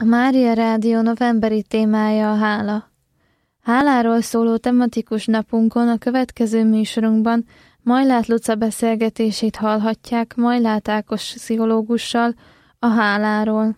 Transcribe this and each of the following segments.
A Mária Rádió novemberi témája a hála. Háláról szóló tematikus napunkon a következő műsorunkban Majlát Luca beszélgetését hallhatják Majlát Ákos pszichológussal a háláról.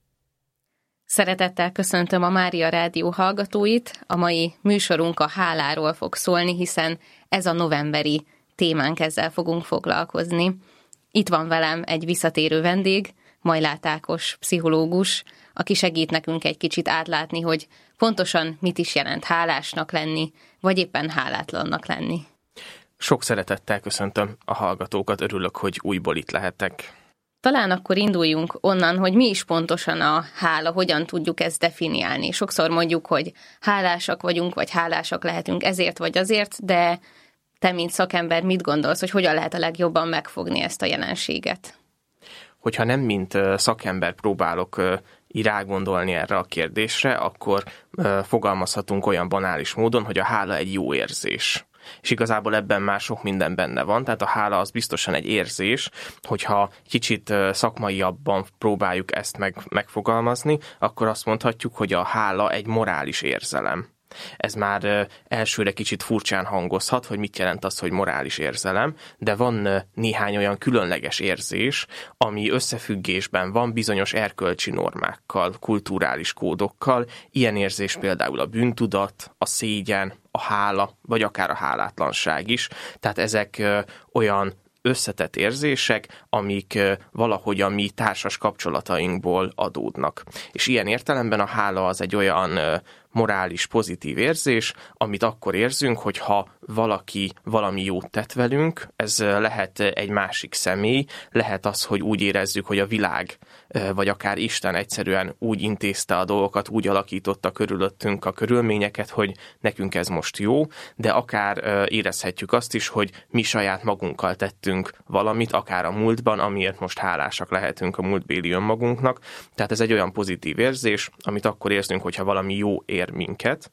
Szeretettel köszöntöm a Mária Rádió hallgatóit. A mai műsorunk a háláról fog szólni, hiszen ez a novemberi témánk, ezzel fogunk foglalkozni. Itt van velem egy visszatérő vendég, Majlát Ákos pszichológus, aki segít nekünk egy kicsit átlátni, hogy pontosan mit is jelent hálásnak lenni, vagy éppen hálátlannak lenni. Sok szeretettel köszöntöm a hallgatókat, örülök, hogy újból itt lehetek. Talán akkor induljunk onnan, hogy mi is pontosan a hála, hogyan tudjuk ezt definiálni. Sokszor mondjuk, hogy hálásak vagyunk, vagy hálásak lehetünk ezért vagy azért, de te, mint szakember, mit gondolsz, hogy hogyan lehet a legjobban megfogni ezt a jelenséget? Hogyha nem mint szakember próbálok rágondolni erre a kérdésre, akkor fogalmazhatunk olyan banális módon, hogy a hála egy jó érzés. És igazából ebben már sok minden benne van, tehát a hála az biztosan egy érzés, hogyha kicsit szakmaiabban próbáljuk ezt megfogalmazni, akkor azt mondhatjuk, hogy a hála egy morális érzelem. Ez már elsőre kicsit furcsán hangozhat, hogy mit jelent az, hogy morális érzelem, de van néhány olyan különleges érzés, ami összefüggésben van bizonyos erkölcsi normákkal, kulturális kódokkal. Ilyen érzés például a bűntudat, a szégyen, a hála, vagy akár a hálátlanság is. Tehát ezek olyan összetett érzések, amik valahogy a mi társas kapcsolatainkból adódnak. És ilyen értelemben a hála az egy olyan morális, pozitív érzés, amit akkor érzünk, hogyha valaki valami jót tett velünk, ez lehet egy másik személy, lehet az, hogy úgy érezzük, hogy a világ, vagy akár Isten egyszerűen úgy intézte a dolgokat, úgy alakította körülöttünk a körülményeket, hogy nekünk ez most jó, de akár érezhetjük azt is, hogy mi saját magunkkal tettünk valamit, akár a múltban, amiért most hálásak lehetünk a múltbéli önmagunknak. Tehát ez egy olyan pozitív érzés, amit akkor érzünk, hogyha valami jó ér minket,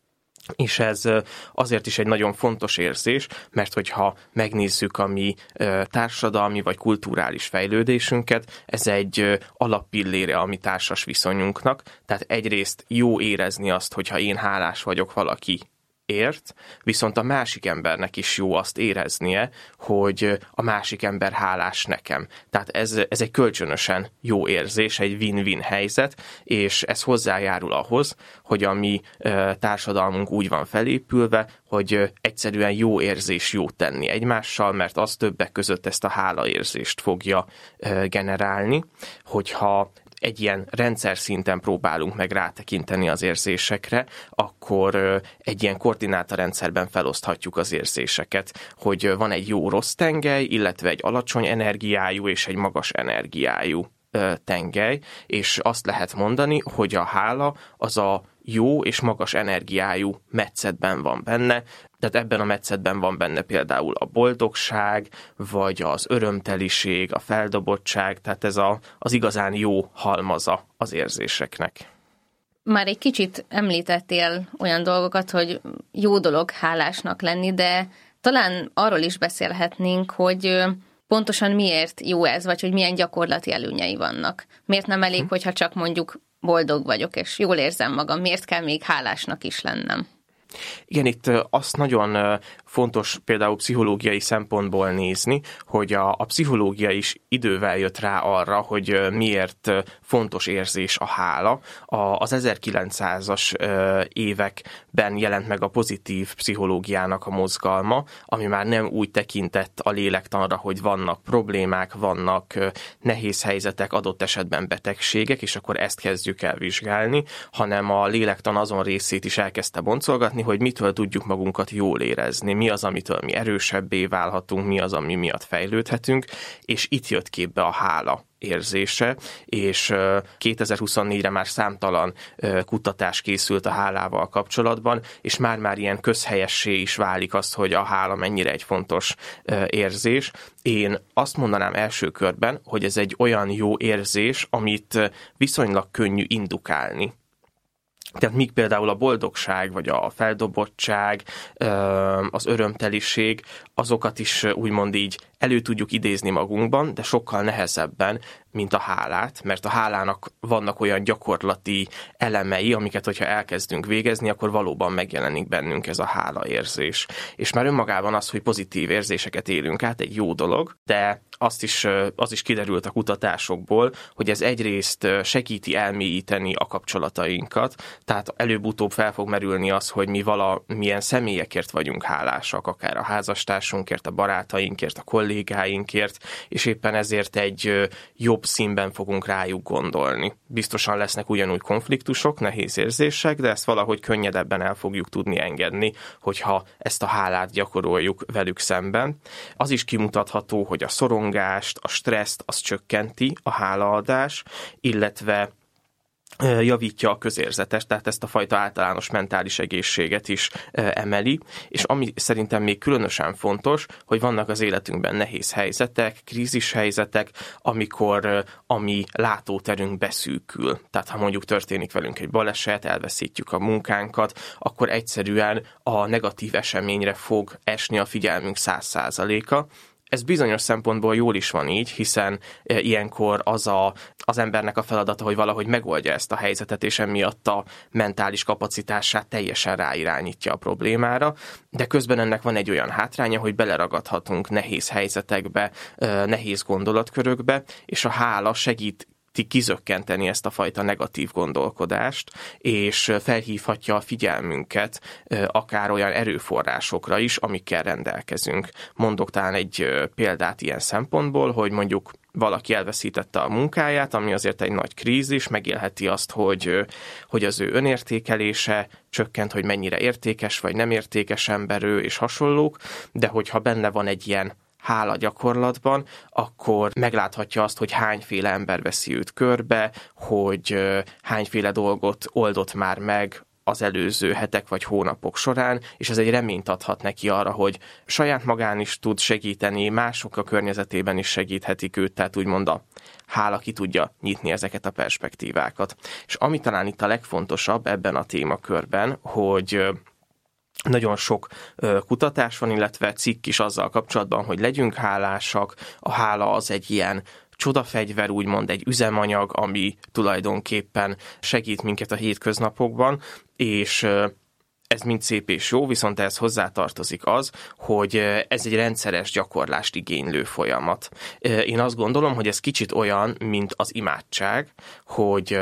és ez azért is egy nagyon fontos érzés, mert hogyha megnézzük a mi társadalmi vagy kulturális fejlődésünket, ez egy alappillére a mi társas viszonyunknak, tehát egyrészt jó érezni azt, hogyha én hálás vagyok valaki ért, viszont a másik embernek is jó azt éreznie, hogy a másik ember hálás nekem. Tehát ez egy kölcsönösen jó érzés, egy win-win helyzet, és ez hozzájárul ahhoz, hogy a mi társadalmunk úgy van felépülve, hogy egyszerűen jó érzés jót tenni egymással, mert az többek között ezt a hálaérzést fogja generálni, hogyha egy ilyen rendszer szinten próbálunk meg rátekinteni az érzésekre, akkor egy ilyen koordinátorrendszerben feloszthatjuk az érzéseket, hogy van egy jó-rossz tengely, illetve egy alacsony energiájú és egy magas energiájú tengely, és azt lehet mondani, hogy a hála az a jó és magas energiájú metszetben van benne, tehát ebben a metszetben van benne például a boldogság, vagy az örömteliség, a feldobottság, tehát ez az igazán jó halmaza az érzéseknek. Már egy kicsit említettél olyan dolgokat, hogy jó dolog hálásnak lenni, de talán arról is beszélhetnénk, hogy pontosan miért jó ez, vagy hogy milyen gyakorlati előnyei vannak. Miért nem elég, hogyha csak mondjuk boldog vagyok, és jól érzem magam, miért kell még hálásnak is lennem? Igen, itt azt nagyon fontos például pszichológiai szempontból nézni, hogy a pszichológia is idővel jött rá arra, hogy miért fontos érzés a hála. Az 1900-as években jelent meg a pozitív pszichológiának a mozgalma, ami már nem úgy tekintett a lélektanra, hogy vannak problémák, vannak nehéz helyzetek, adott esetben betegségek, és akkor ezt kezdjük el vizsgálni, hanem a lélektan azon részét is elkezdte boncolgatni, hogy mitől tudjuk magunkat jól érezni, mi az, amitől mi erősebbé válhatunk, mi az, ami miatt fejlődhetünk, és itt jött képbe a hála érzése, és 2024-re már számtalan kutatás készült a hálával kapcsolatban, és már ilyen közhelyessé is válik az, hogy a hála mennyire egy fontos érzés. Én azt mondanám első körben, hogy ez egy olyan jó érzés, amit viszonylag könnyű indukálni. Tehát míg például a boldogság, vagy a feldobottság, az örömteliség, azokat is úgymond így elő tudjuk idézni magunkban, de sokkal nehezebben mint a hálát, mert a hálának vannak olyan gyakorlati elemei, amiket, hogyha elkezdünk végezni, akkor valóban megjelenik bennünk ez a hálaérzés. És már önmagában az, hogy pozitív érzéseket élünk át, egy jó dolog, de az is kiderült a kutatásokból, hogy ez egyrészt segíti elmélyíteni a kapcsolatainkat, tehát előbb-utóbb fel fog merülni az, hogy mi valamilyen személyekért vagyunk hálásak, akár a házastársunkért, a barátainkért, a kollégáinkért, és éppen ezért egy jobb színben fogunk rájuk gondolni. Biztosan lesznek ugyanúgy konfliktusok, nehéz érzések, de ezt valahogy könnyedebben el fogjuk tudni engedni, hogyha ezt a hálát gyakoroljuk velük szemben. Az is kimutatható, hogy a szorongást, a stresszt az csökkenti a hálaadás, illetve javítja a közérzetes, tehát ezt a fajta általános mentális egészséget is emeli, és ami szerintem még különösen fontos, hogy vannak az életünkben nehéz helyzetek, krízis helyzetek, amikor a mi látóterünk beszűkül. Tehát ha mondjuk történik velünk egy baleset, elveszítjük a munkánkat, akkor egyszerűen a negatív eseményre fog esni a figyelmünk 100%-a. Ez bizonyos szempontból jól is van így, hiszen ilyenkor az embernek a feladata, hogy valahogy megoldja ezt a helyzetet, és emiatt a mentális kapacitását teljesen ráirányítja a problémára, de közben ennek van egy olyan hátránya, hogy beleragadhatunk nehéz helyzetekbe, nehéz gondolatkörökbe, és a hála segít kizökkenteni ezt a fajta negatív gondolkodást, és felhívhatja a figyelmünket akár olyan erőforrásokra is, amikkel rendelkezünk. Mondok talán egy példát ilyen szempontból, hogy mondjuk valaki elveszítette a munkáját, ami azért egy nagy krízis, megélheti azt, hogy az ő önértékelése csökkent, hogy mennyire értékes vagy nem értékes ember ő, és hasonlók, de hogyha benne van egy ilyen hála gyakorlatban, akkor megláthatja azt, hogy hányféle ember veszi őt körbe, hogy hányféle dolgot oldott már meg az előző hetek vagy hónapok során, és ez egy reményt adhat neki arra, hogy saját magán is tud segíteni, mások a környezetében is segíthetik őt, tehát úgymond a hála ki tudja nyitni ezeket a perspektívákat. És ami talán itt a legfontosabb ebben a témakörben, hogy nagyon sok kutatás van, illetve cikk is azzal kapcsolatban, hogy legyünk hálásak. A hála az egy ilyen csodafegyver, úgymond egy üzemanyag, ami tulajdonképpen segít minket a hétköznapokban, és ez mind szép és jó, viszont ehhez hozzátartozik az, hogy ez egy rendszeres gyakorlást igénylő folyamat. Én azt gondolom, hogy ez kicsit olyan, mint az imádság, hogy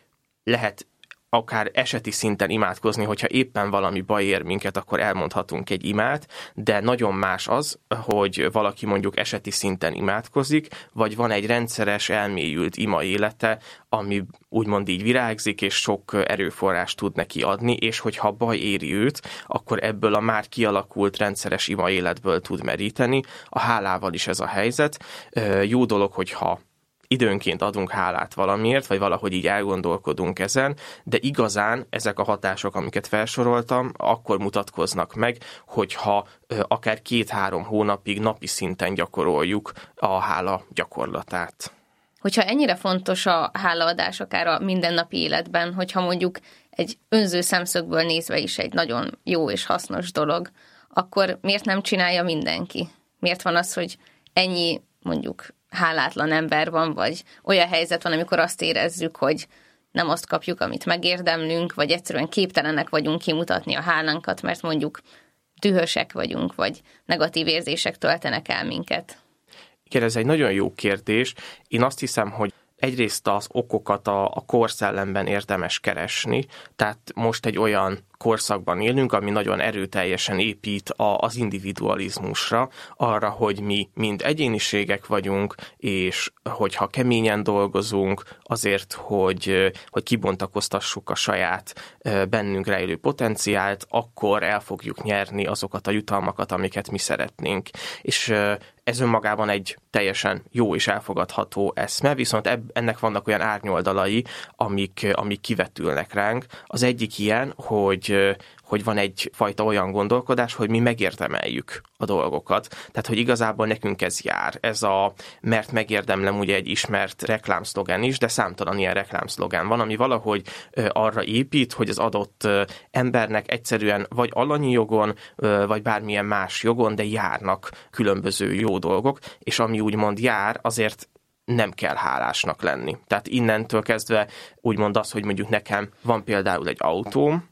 lehet akár eseti szinten imádkozni, hogyha éppen valami baj ér minket, akkor elmondhatunk egy imát, de nagyon más az, hogy valaki mondjuk eseti szinten imádkozik, vagy van egy rendszeres, elmélyült ima élete, ami úgymond így virágzik, és sok erőforrást tud neki adni, és hogyha baj éri őt, akkor ebből a már kialakult rendszeres ima életből tud meríteni. A hálával is ez a helyzet. Jó dolog, hogyha időnként adunk hálát valamiért, vagy valahogy így elgondolkodunk ezen, de igazán ezek a hatások, amiket felsoroltam, akkor mutatkoznak meg, hogyha akár 2-3 hónapig napi szinten gyakoroljuk a hála gyakorlatát. Hogyha ennyire fontos a hálaadás akár a mindennapi életben, hogyha mondjuk egy önző szemszögből nézve is egy nagyon jó és hasznos dolog, akkor miért nem csinálja mindenki? Miért van az, hogy ennyi mondjuk hálátlan ember van, vagy olyan helyzet van, amikor azt érezzük, hogy nem azt kapjuk, amit megérdemlünk, vagy egyszerűen képtelenek vagyunk kimutatni a hálánkat, mert mondjuk dühösek vagyunk, vagy negatív érzések töltenek el minket. Igen, ez egy nagyon jó kérdés. Én azt hiszem, hogy egyrészt az okokat a korszellemben érdemes keresni, tehát most egy olyan korszakban élünk, ami nagyon erőteljesen épít az individualizmusra, arra, hogy mi mind egyéniségek vagyunk, és hogyha keményen dolgozunk azért, hogy kibontakoztassuk a saját bennünk rejlő potenciált, akkor el fogjuk nyerni azokat a jutalmakat, amiket mi szeretnénk. És ez önmagában egy teljesen jó és elfogadható eszme, viszont ennek vannak olyan árnyoldalai, amik kivetülnek ránk. Az egyik ilyen, hogy van egyfajta olyan gondolkodás, hogy mi megérdemeljük a dolgokat. Tehát, hogy igazából nekünk ez jár. Ez mert megérdemlem ugye egy ismert reklámszlogen is, de számtalan ilyen reklámszlogen van, ami valahogy arra épít, hogy az adott embernek egyszerűen vagy alanyi jogon, vagy bármilyen más jogon, de járnak különböző jó dolgok, és ami úgymond jár, azért nem kell hálásnak lenni. Tehát innentől kezdve úgymond az, hogy mondjuk nekem van például egy autóm,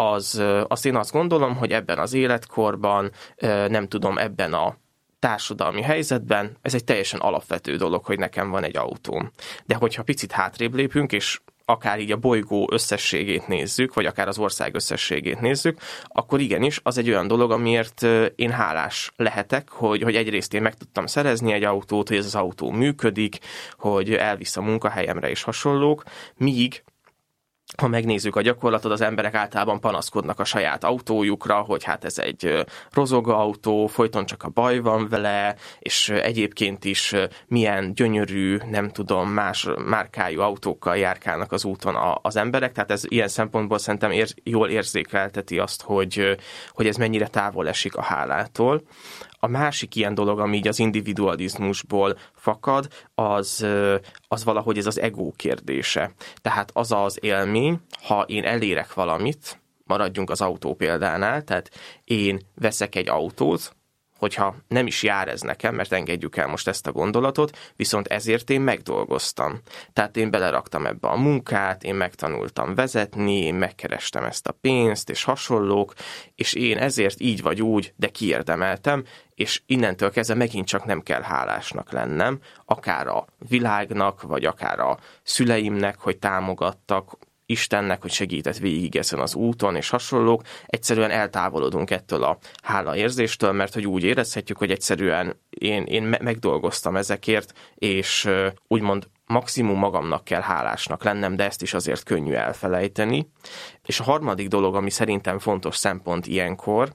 azt én azt gondolom, hogy ebben az életkorban, nem tudom, ebben a társadalmi helyzetben ez egy teljesen alapvető dolog, hogy nekem van egy autóm. De hogyha picit hátrébb lépünk, és akár így a bolygó összességét nézzük, vagy akár az ország összességét nézzük, akkor igenis, az egy olyan dolog, amiért én hálás lehetek, hogy egyrészt én meg tudtam szerezni egy autót, hogy ez az autó működik, hogy elvisz a munkahelyemre és hasonlók, míg ha megnézzük a gyakorlatot, az emberek általában panaszkodnak a saját autójukra, hogy hát ez egy rozog autó, folyton csak a baj van vele, és egyébként is milyen gyönyörű, nem tudom, más márkájú autókkal járkálnak az úton az emberek, tehát ez ilyen szempontból szerintem jól érzékelteti azt, hogy ez mennyire távol esik a hálától. A másik ilyen dolog, ami így az individualizmusból fakad, az valahogy ez az ego kérdése. Tehát az az élmény, ha én elérek valamit, maradjunk az autó példánál, tehát én veszek egy autót, hogyha nem is jár ez nekem, mert engedjük el most ezt a gondolatot, viszont ezért én megdolgoztam. Tehát én beleraktam ebbe a munkát, én megtanultam vezetni, én megkerestem ezt a pénzt, és hasonlók, és én ezért így vagy úgy, de kiérdemeltem, és innentől kezdve megint csak nem kell hálásnak lennem, akár a világnak, vagy akár a szüleimnek, hogy támogattak, Istennek, hogy segített végig ezen az úton, és hasonlók, egyszerűen eltávolodunk ettől a hálaérzéstől, mert hogy úgy érezhetjük, hogy egyszerűen én megdolgoztam ezekért, és úgymond maximum magamnak kell hálásnak lennem, de ezt is azért könnyű elfelejteni. És a harmadik dolog, ami szerintem fontos szempont ilyenkor,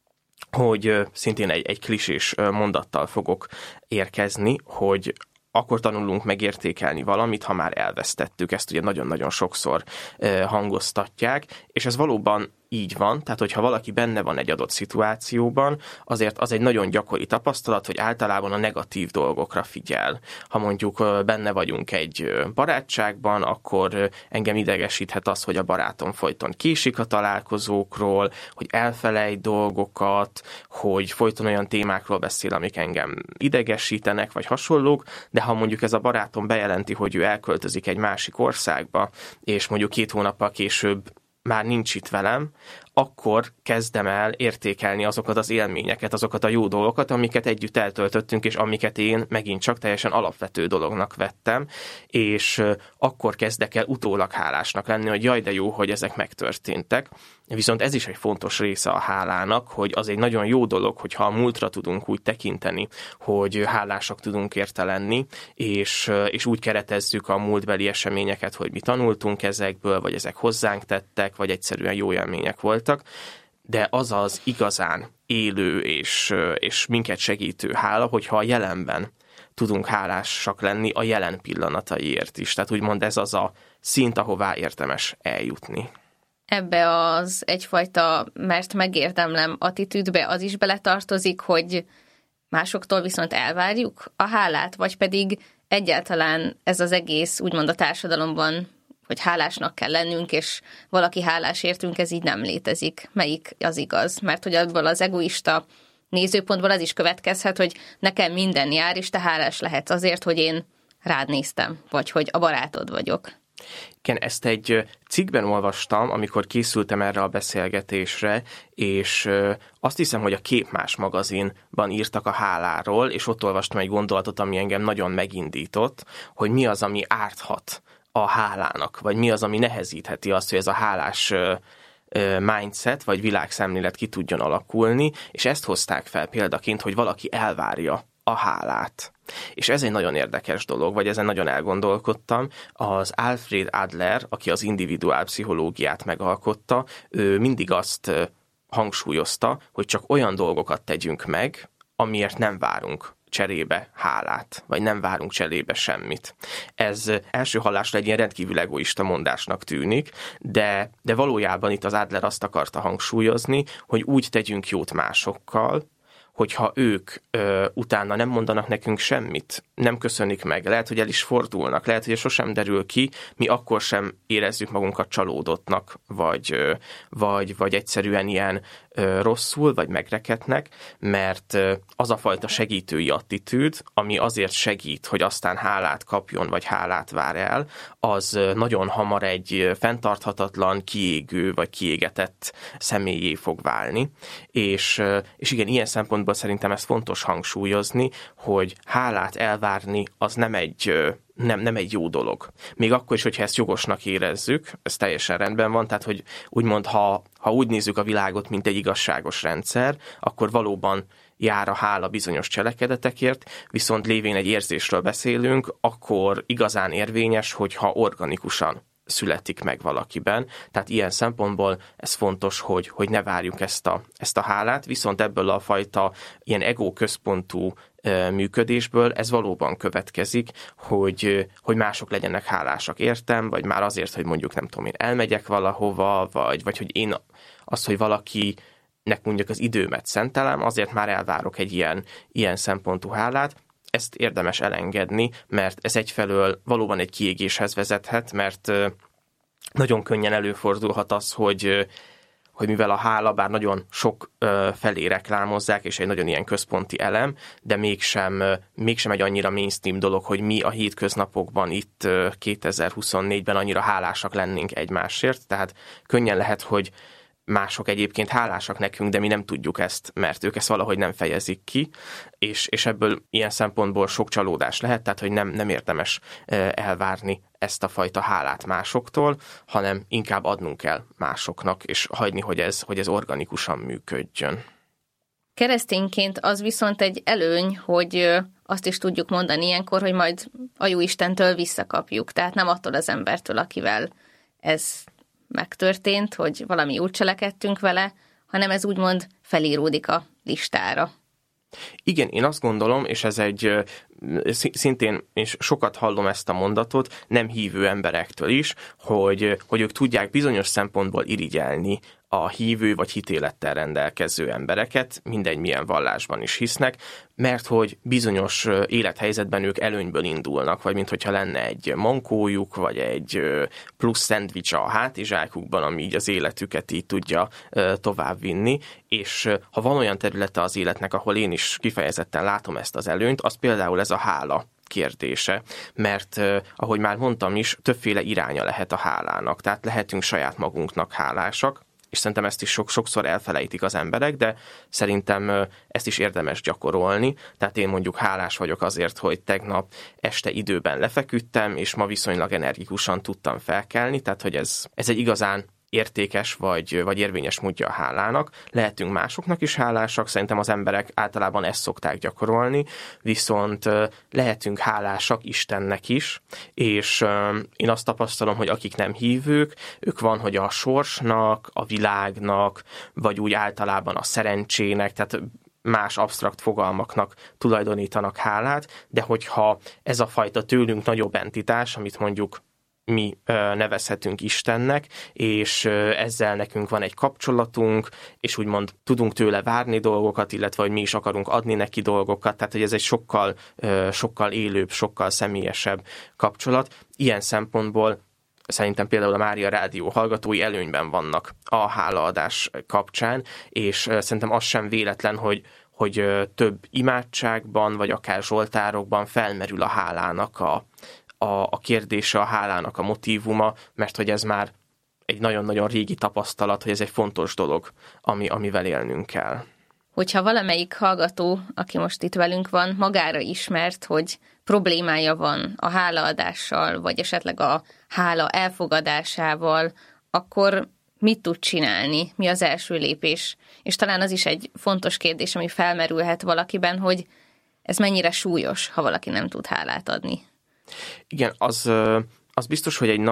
hogy szintén egy klisés mondattal fogok érkezni, hogy akkor tanulunk megértékelni valamit, ha már elvesztettük. Ezt ugye nagyon-nagyon sokszor hangoztatják, és ez valóban így van, tehát hogyha valaki benne van egy adott szituációban, azért az egy nagyon gyakori tapasztalat, hogy általában a negatív dolgokra figyel. Ha mondjuk benne vagyunk egy barátságban, akkor engem idegesíthet az, hogy a barátom folyton késik a találkozókról, hogy elfelejt dolgokat, hogy folyton olyan témákról beszél, amik engem idegesítenek, vagy hasonlók, de ha mondjuk ez a barátom bejelenti, hogy ő elköltözik egy másik országba, és mondjuk 2 hónappal később már nincs itt velem, akkor kezdem el értékelni azokat az élményeket, azokat a jó dolgokat, amiket együtt eltöltöttünk, és amiket én megint csak teljesen alapvető dolognak vettem, és akkor kezdek el utólag hálásnak lenni, hogy jaj, de jó, hogy ezek megtörténtek. Viszont ez is egy fontos része a hálának, hogy az egy nagyon jó dolog, hogyha a múltra tudunk úgy tekinteni, hogy hálásak tudunk érte lenni, és úgy keretezzük a múltbeli eseményeket, hogy mi tanultunk ezekből, vagy ezek hozzánk tettek, vagy egyszerűen jó élmények voltak, de az az igazán élő és minket segítő hála, hogyha a jelenben tudunk hálásak lenni a jelen pillanataiért is. Tehát úgymond ez az a szint, ahová érdemes eljutni. Ebbe az egyfajta, mert megérdemlem attitűdbe az is beletartozik, hogy másoktól viszont elvárjuk a hálát, vagy pedig egyáltalán ez az egész úgymond a társadalomban, hogy hálásnak kell lennünk, és valaki hálás értünk, ez így nem létezik. Melyik az igaz? Mert hogy abból az egoista nézőpontból az is következhet, hogy nekem minden jár, és te hálás lehetsz azért, hogy én rád néztem, vagy hogy a barátod vagyok. Igen, ezt egy cikkben olvastam, amikor készültem erre a beszélgetésre, és azt hiszem, hogy a Képmás magazinban írtak a háláról, és ott olvastam egy gondolatot, ami engem nagyon megindított, hogy mi az, ami árthat a hálának, vagy mi az, ami nehezítheti azt, hogy ez a hálás mindset, vagy világszemlélet ki tudjon alakulni, és ezt hozták fel példaként, hogy valaki elvárja a hálát. És ez egy nagyon érdekes dolog, vagy ezen nagyon elgondolkodtam. Az Alfred Adler, aki az individuálpszichológiát megalkotta, ő mindig azt hangsúlyozta, hogy csak olyan dolgokat tegyünk meg, amiért nem várunk cserébe hálát, vagy nem várunk cserébe semmit. Ez első hallásra egy ilyen rendkívül egoista mondásnak tűnik, de valójában itt az Adler azt akarta hangsúlyozni, hogy úgy tegyünk jót másokkal, hogyha ők utána nem mondanak nekünk semmit, nem köszönik meg, lehet, hogy el is fordulnak, lehet, hogy sosem derül ki, mi akkor sem érezzük magunkat csalódottnak, vagy egyszerűen ilyen rosszul, vagy megrekednek, mert az a fajta segítői attitűd, ami azért segít, hogy aztán hálát kapjon, vagy hálát vár el, az nagyon hamar egy fenntarthatatlan, kiégő, vagy kiégetett személyé fog válni. És igen, ilyen szempontból szerintem ez fontos hangsúlyozni, hogy hálát elvárni az nem egy jó dolog. Még akkor is, hogyha ezt jogosnak érezzük, ez teljesen rendben van, tehát hogy úgymond, ha úgy nézzük a világot, mint egy igazságos rendszer, akkor valóban jár a hála bizonyos cselekedetekért, viszont lévén egy érzésről beszélünk, akkor igazán érvényes, hogyha organikusan születik meg valakiben. Tehát ilyen szempontból ez fontos, hogy ne várjuk ezt a hálát, viszont ebből a fajta ilyen egóközpontú működésből ez valóban következik, hogy mások legyenek hálásak értem, vagy már azért, hogy mondjuk nem tudom én elmegyek valahova, vagy hogy én az, hogy valakinek mondjuk az időmet szentelem, azért már elvárok egy ilyen szempontú hálát. Ezt érdemes elengedni, mert ez egyfelől valóban egy kiégéshez vezethet, mert nagyon könnyen előfordulhat az, hogy mivel a hála bár nagyon sok felé reklámozzák, és egy nagyon ilyen központi elem, de mégsem egy annyira mainstream dolog, hogy mi a hétköznapokban itt 2024-ben annyira hálásak lennénk egymásért, tehát könnyen lehet, hogy mások egyébként hálásak nekünk, de mi nem tudjuk ezt, mert ők ezt valahogy nem fejezik ki, és ebből ilyen szempontból sok csalódás lehet, tehát hogy nem érdemes elvárni ezt a fajta hálát másoktól, hanem inkább adnunk kell másoknak, és hagyni, hogy ez organikusan működjön. Keresztényként az viszont egy előny, hogy azt is tudjuk mondani ilyenkor, hogy majd a Jóistentől visszakapjuk, tehát nem attól az embertől, akivel ez megtörtént, hogy valami úgy cselekedtünk vele, hanem ez úgymond felíródik a listára. Igen, én azt gondolom, és ez egy szintén, és sokat hallom ezt a mondatot, nem hívő emberektől is, hogy ők tudják bizonyos szempontból irigyelni a hívő vagy hitélettel rendelkező embereket, mindegy milyen vallásban is hisznek, mert hogy bizonyos élethelyzetben ők előnyből indulnak, vagy minthogyha lenne egy mankójuk, vagy egy plusz szendvics a hátizsákukban, ami így az életüket így tudja továbbvinni, és ha van olyan területe az életnek, ahol én is kifejezetten látom ezt az előnyt, az például ez a hála kérdése, mert ahogy már mondtam is, többféle iránya lehet a hálának, tehát lehetünk saját magunknak hálásak, és szerintem ezt is sokszor elfelejtik az emberek, de szerintem ezt is érdemes gyakorolni. Tehát én mondjuk hálás vagyok azért, hogy tegnap este időben lefeküdtem, és ma viszonylag energikusan tudtam felkelni, tehát hogy ez egy igazán értékes vagy érvényes módja a hálának. Lehetünk másoknak is hálásak, szerintem az emberek általában ezt szokták gyakorolni, viszont lehetünk hálásak Istennek is, és én azt tapasztalom, hogy akik nem hívők, ők van, hogy a sorsnak, a világnak, vagy úgy általában a szerencsének, tehát más absztrakt fogalmaknak tulajdonítanak hálát, de hogyha ez a fajta tőlünk nagyobb entitás, amit mondjuk mi nevezhetünk Istennek, és ezzel nekünk van egy kapcsolatunk, és úgymond tudunk tőle várni dolgokat, illetve hogy mi is akarunk adni neki dolgokat, tehát hogy ez egy sokkal élőbb, sokkal személyesebb kapcsolat. Ilyen szempontból szerintem például a Mária Rádió hallgatói előnyben vannak a hálaadás kapcsán, és szerintem az sem véletlen, hogy több imádságban, vagy akár zsoltárokban felmerül a hálának a kérdése, a hálának a motívuma, mert hogy ez már egy nagyon-nagyon régi tapasztalat, hogy ez egy fontos dolog, amivel élnünk kell. Hogyha valamelyik hallgató, aki most itt velünk van, magára ismert, hogy problémája van a hálaadással, vagy esetleg a hála elfogadásával, akkor mit tud csinálni? Mi az első lépés? És talán az is egy fontos kérdés, ami felmerülhet valakiben, hogy ez mennyire súlyos, ha valaki nem tud hálát adni. Igen, az biztos, hogy egy nagy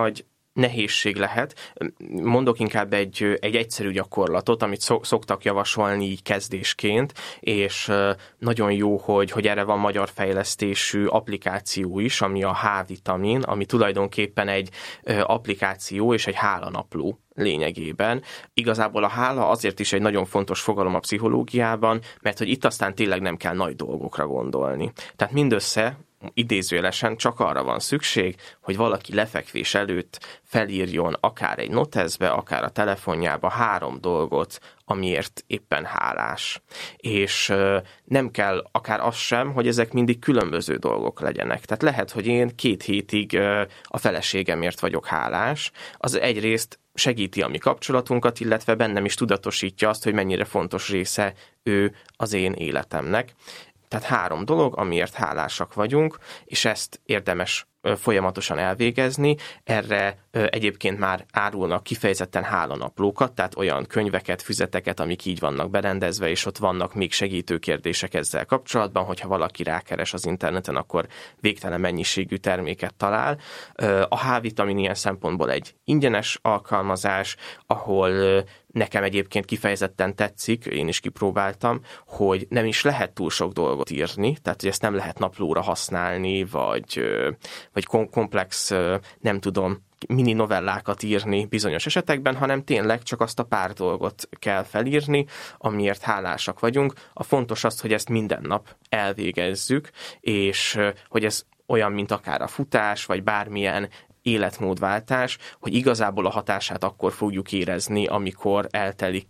nehézség lehet. Mondok inkább egy egyszerű gyakorlatot, amit szoktak javasolni így kezdésként, és nagyon jó, hogy erre van magyar fejlesztésű applikáció is, ami a H-vitamin, ami tulajdonképpen egy applikáció és egy hálanapló lényegében. Igazából a hála azért is egy nagyon fontos fogalom a pszichológiában, mert hogy itt aztán tényleg nem kell nagy dolgokra gondolni. Tehát mindössze idézőjelesen csak arra van szükség, hogy valaki lefekvés előtt felírjon akár egy noteszbe, akár a telefonjába 3 dolgot, amiért éppen hálás. És nem kell akár az sem, hogy ezek mindig különböző dolgok legyenek. Tehát lehet, hogy én 2 hétig a feleségemért vagyok hálás. Az egyrészt segíti a mi kapcsolatunkat, illetve bennem is tudatosítja azt, hogy mennyire fontos része ő az én életemnek. Tehát 3 dolog, amiért hálásak vagyunk, és ezt érdemes folyamatosan elvégezni. Erre egyébként már árulnak kifejezetten hálanaplókat, tehát olyan könyveket, füzeteket, amik így vannak berendezve, és ott vannak még segítő kérdések ezzel kapcsolatban, hogyha valaki rákeres az interneten, akkor végtelen mennyiségű terméket talál. A H-vitamin ilyen szempontból egy ingyenes alkalmazás, ahol nekem egyébként kifejezetten tetszik, én is kipróbáltam, hogy nem is lehet túl sok dolgot írni, tehát hogy ezt nem lehet naplóra használni, vagy komplex, nem tudom, mini novellákat írni bizonyos esetekben, hanem tényleg csak azt a pár dolgot kell felírni, amiért hálásak vagyunk. A fontos az, hogy ezt minden nap elvégezzük, és hogy ez olyan, mint akár a futás, vagy bármilyen életmódváltás, hogy igazából a hatását akkor fogjuk érezni, amikor eltelik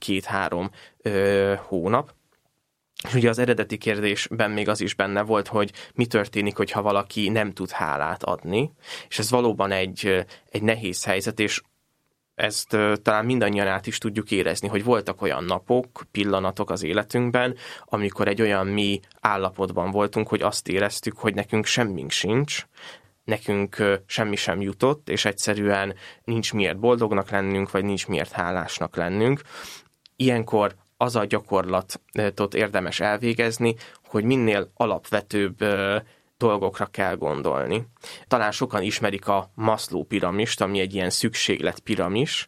2-3 hónap. És ugye az eredeti kérdésben még az is benne volt, hogy mi történik, hogyha valaki nem tud hálát adni, és ez valóban egy nehéz helyzet, és ezt talán mindannyian át is tudjuk érezni, hogy voltak olyan napok, pillanatok az életünkben, amikor egy olyan mi állapotban voltunk, hogy azt éreztük, hogy nekünk semmink sincs, nekünk semmi sem jutott, és egyszerűen nincs miért boldognak lennünk, vagy nincs miért hálásnak lennünk. Ilyenkor az a gyakorlatot érdemes elvégezni, hogy minél alapvetőbb dolgokra kell gondolni. Talán sokan ismerik a Maslow piramist, ami egy ilyen szükségletpiramis,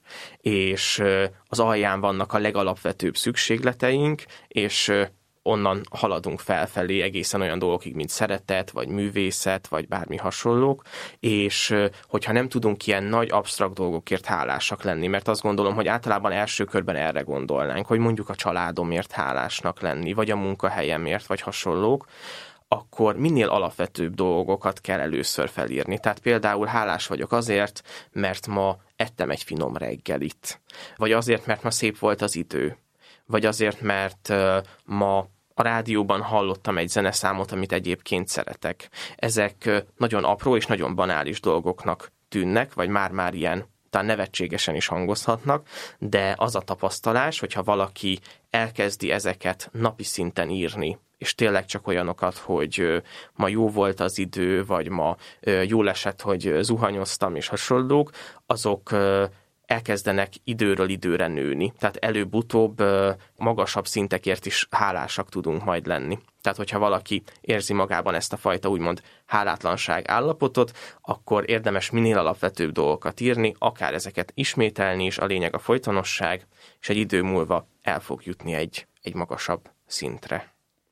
és az alján vannak a legalapvetőbb szükségleteink, és onnan haladunk felfelé egészen olyan dolgokig, mint szeretet, vagy művészet, vagy bármi hasonlók, és hogyha nem tudunk ilyen nagy, absztrakt dolgokért hálásak lenni, mert azt gondolom, hogy általában első körben erre gondolnánk, hogy mondjuk a családomért hálásnak lenni, vagy a munkahelyemért, vagy hasonlók, akkor minél alapvetőbb dolgokat kell először felírni. Tehát például hálás vagyok azért, mert ma ettem egy finom reggelit, vagy azért, mert ma szép volt az idő, vagy azért, mert ma a rádióban hallottam egy zeneszámot, amit egyébként szeretek. Ezek nagyon apró és nagyon banális dolgoknak tűnnek, vagy már ilyen talán nevetségesen is hangozhatnak, de az a tapasztalás, hogyha valaki elkezdi ezeket napi szinten írni, és tényleg csak olyanokat, hogy ma jó volt az idő, vagy ma jól esett, hogy zuhanyoztam, és hasonlók, azok elkezdenek időről időre nőni. Tehát előbb-utóbb magasabb szintekért is hálásak tudunk majd lenni. Tehát, hogyha valaki érzi magában ezt a fajta úgymond hálátlanság állapotot, akkor érdemes minél alapvetőbb dolgokat írni, akár ezeket ismételni is, a lényeg a folytonosság, és egy idő múlva el fog jutni egy magasabb szintre.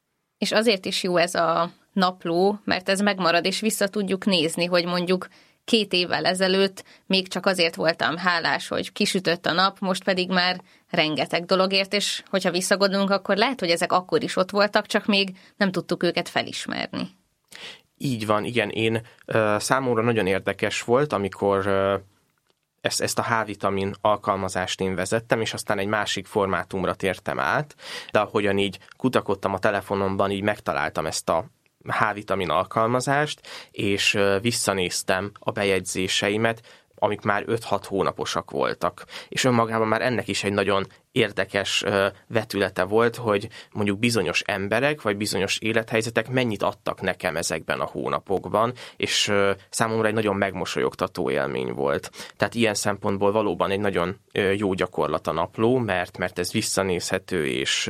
És azért is jó ez a napló, mert ez megmarad, és vissza tudjuk nézni, hogy mondjuk 2 évvel ezelőtt még csak azért voltam hálás, hogy kisütött a nap, most pedig már rengeteg dologért, és hogyha visszagondolunk, akkor lehet, hogy ezek akkor is ott voltak, csak még nem tudtuk őket felismerni. Így van, igen. Számomra nagyon érdekes volt, amikor ezt a H-vitamin alkalmazást én vezettem, és aztán egy másik formátumra tértem át, de ahogyan így kutakodtam a telefonomban, így megtaláltam ezt a H-vitamin alkalmazást, és visszanéztem a bejegyzéseimet, amik már 5-6 hónaposak voltak. És önmagában már ennek is egy nagyon érdekes vetülete volt, hogy mondjuk bizonyos emberek, vagy bizonyos élethelyzetek mennyit adtak nekem ezekben a hónapokban, és számomra egy nagyon megmosolyogtató élmény volt. Tehát ilyen szempontból valóban egy nagyon jó gyakorlat a napló, mert ez visszanézhető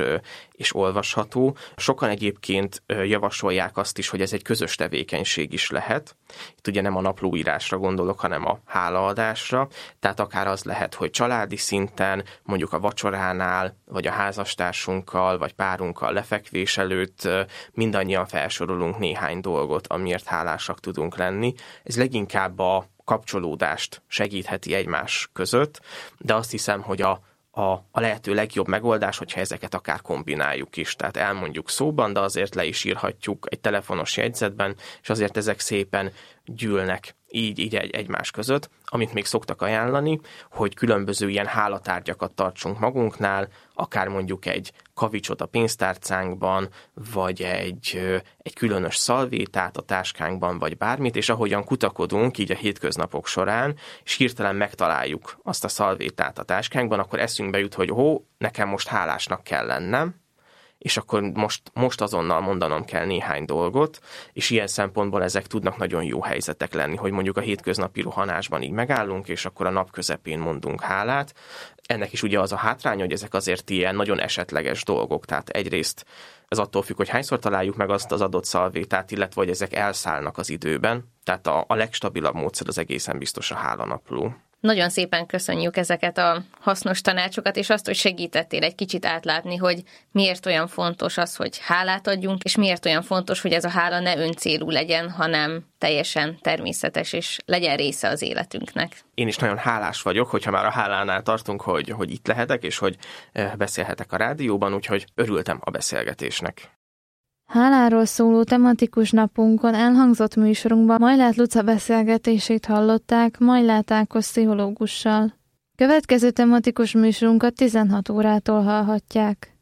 és olvasható. Sokan egyébként javasolják azt is, hogy ez egy közös tevékenység is lehet. Itt ugye nem a naplóírásra gondolok, hanem a hálaadásra. Tehát akár az lehet, hogy családi szinten, mondjuk a vacsoránál, vagy a házastársunkkal, vagy párunkkal lefekvés előtt mindannyian felsorolunk néhány dolgot, amiért hálásak tudunk lenni. Ez leginkább a kapcsolódást segítheti egymás között, de azt hiszem, hogy a lehető legjobb megoldás, hogyha ezeket akár kombináljuk is. Tehát elmondjuk szóban, de azért le is írhatjuk egy telefonos jegyzetben, és azért ezek szépen gyűlnek így egymás között. Amit még szoktak ajánlani, hogy különböző ilyen hálatárgyakat tartsunk magunknál, akár mondjuk egy kavicsot a pénztárcánkban, vagy egy különös szalvétát a táskánkban, vagy bármit, és ahogyan kutakodunk így a hétköznapok során, és hirtelen megtaláljuk azt a szalvétát a táskánkban, akkor eszünkbe jut, hogy nekem most hálásnak kell lennem, és akkor most azonnal mondanom kell néhány dolgot, és ilyen szempontból ezek tudnak nagyon jó helyzetek lenni, hogy mondjuk a hétköznapi rohanásban így megállunk, és akkor a nap közepén mondunk hálát. Ennek is ugye az a hátránya, hogy ezek azért ilyen nagyon esetleges dolgok, tehát egyrészt ez attól függ, hogy hányszor találjuk meg azt az adott szalvétát, illetve hogy ezek elszállnak az időben, tehát a legstabilabb módszer az egészen biztos a hálanapló. Nagyon szépen köszönjük ezeket a hasznos tanácsokat, és azt, hogy segítettél egy kicsit átlátni, hogy miért olyan fontos az, hogy hálát adjunk, és miért olyan fontos, hogy ez a hála ne öncélú legyen, hanem teljesen természetes, és legyen része az életünknek. Én is nagyon hálás vagyok, hogyha már a hálánál tartunk, hogy itt lehetek, és hogy beszélhetek a rádióban, úgyhogy örültem a beszélgetésnek. Háláról szóló tematikus napunkon elhangzott műsorunkban Majlát Luca beszélgetését hallották Majlát Ákos pszichológussal. Következő tematikus műsorunkat 16 órától hallhatják.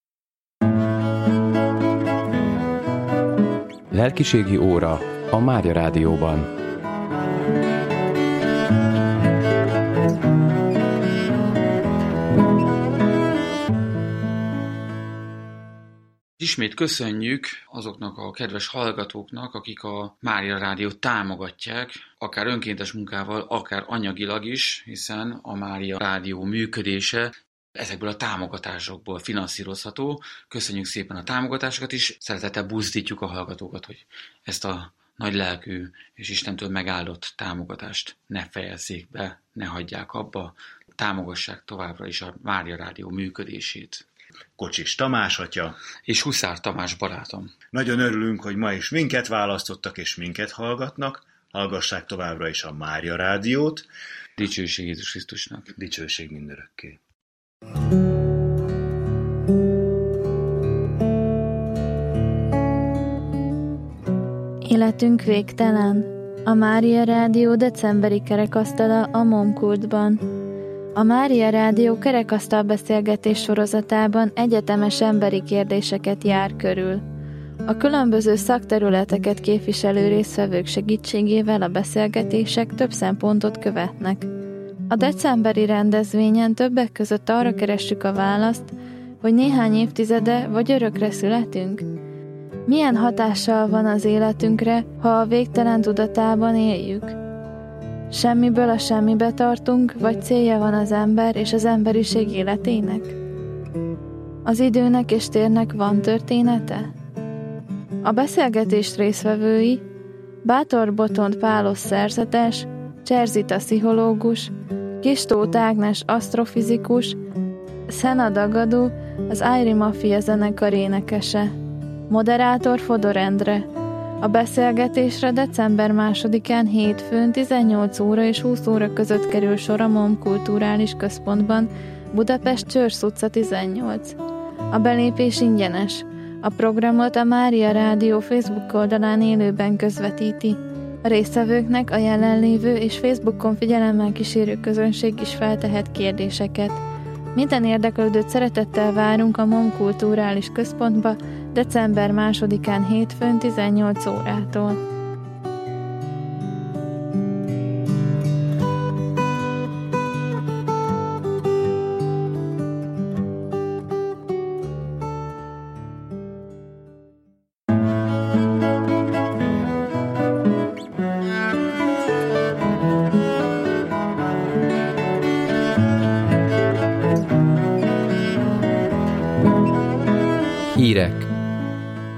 Lelkiségi óra a Mária Rádióban. Ismét köszönjük azoknak a kedves hallgatóknak, akik a Mária Rádiót támogatják, akár önkéntes munkával, akár anyagilag is, hiszen a Mária Rádió működése ezekből a támogatásokból finanszírozható. Köszönjük szépen a támogatásokat is, szeretettel buzdítjuk a hallgatókat, hogy ezt a nagy lelkű és Istentől megáldott támogatást ne fejezzék be, ne hagyják abba, támogassák továbbra is a Mária Rádió működését. Kocsis Tamás atya. És Huszár Tamás barátom. Nagyon örülünk, hogy ma is minket választottak és minket hallgatnak. Hallgassák továbbra is a Mária Rádiót. Dicsőség Jézus Krisztusnak. Dicsőség mindörökké. Életünk végtelen. A Mária Rádió decemberi kerekasztala a Momkultban. A Mária Rádió kerekasztal beszélgetés sorozatában egyetemes emberi kérdéseket jár körül. A különböző szakterületeket képviselő résztvevők segítségével a beszélgetések több szempontot követnek. A decemberi rendezvényen többek között arra keressük a választ, hogy néhány évtizede vagy örökre születünk. Milyen hatással van az életünkre, ha a végtelen tudatában éljük? Semmiből a semmibe tartunk, vagy célja van az ember és az emberiség életének? Az időnek és térnek van története? A beszélgetés résztvevői Bátor Botond Pálos szerzetes, Cserzita pszichológus, Kistóth Ágnes asztrofizikus, Szena Dagadó, az Ájri Mafia zenekar énekese. Moderátor Fodor Endre. A beszélgetésre december 2-án hétfőn 18 óra és 20 óra között kerül sor a MOM Kulturális Központban, Budapest Csörsz utca 18. A belépés ingyenes. A programot a Mária Rádió Facebook oldalán élőben közvetíti. A résztvevőknek a jelenlévő és Facebookon figyelemmel kísérő közönség is feltehet kérdéseket. Minden érdeklődőt szeretettel várunk a MOM Kulturális Központba december 2-án hétfőn 18 órától. hírek,